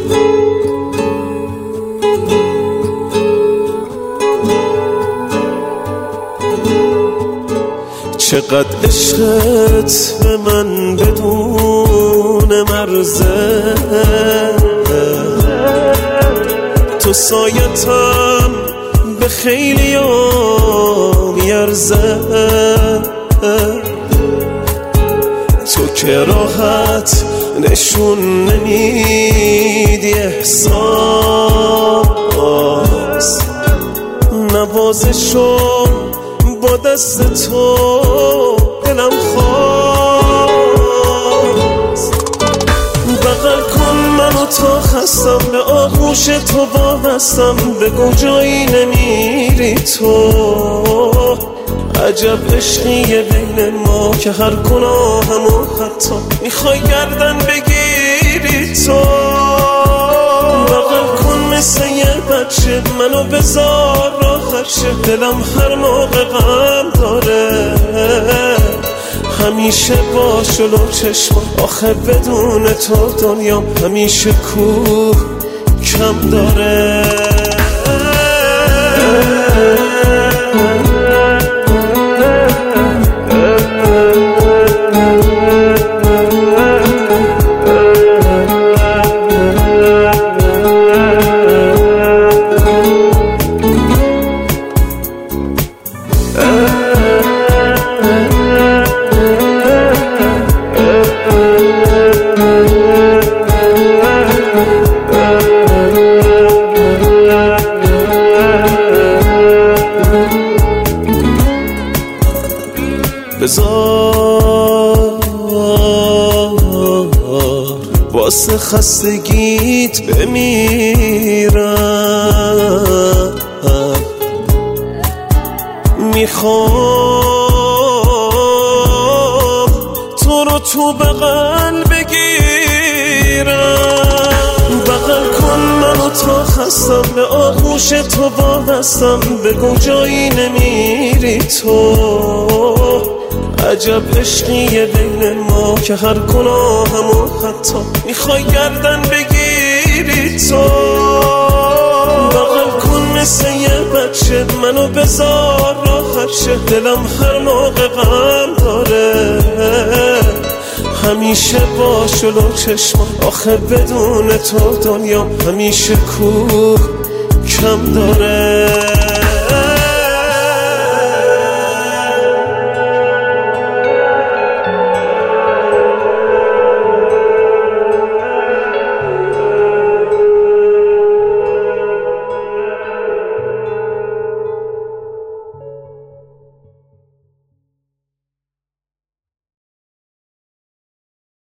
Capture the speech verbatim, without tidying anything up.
چقدر عشقت به من بدون مرزه، تو سایتم به خیلی ها میارزه، تو که راحت نشون نمیدی احساس، نوازشم با دست تو دلم خواست. بغل کن منو تا خستم، به آغوش تو وابستم، بگو جایی نمیری تو. عجب عشقیه بین ما که هر گناهمو حتی میخوای گردن بگیری تو. بغل کن مثل یه بچه منو بذار راحت شه، دلم هر موقع غم داره همیشه با جلو چشمم، آخه بدون تو دنیام همیشه کوه کم داره. بذار واسه خستگیت بمیرم، میخوام تو رو تو بغل بگیرم. بغل کن منو تا خستم، به آغوش تو وابستم، بگو جایی نمیری تو. عجب عشقیه بین ما که هر گناهمو حتی میخوای گردن بگیری تو. بغل کن مثل یه بچه منو بذار راحت شه، دلم هر موقع غم داره همیشه با جلو چشمم، آخه بدون تو دنیا همیشه کوه کم داره.